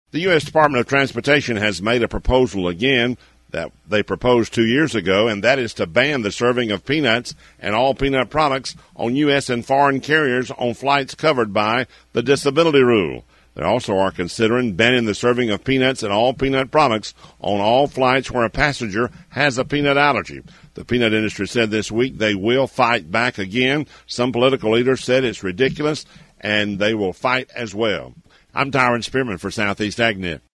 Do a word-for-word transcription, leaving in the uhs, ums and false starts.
The U S Department of Transportation has made a proposal again that they proposed two years ago, and that is to ban the serving of peanuts and all peanut products on U S and foreign carriers on flights covered by the disability rule. They also are considering banning the serving of peanuts and all peanut products on all flights where a passenger has a peanut allergy. The peanut industry said this week they will fight back again. Some political leaders said it's ridiculous, and they will fight as well. I'm Tyron Spearman for Southeast AgNet.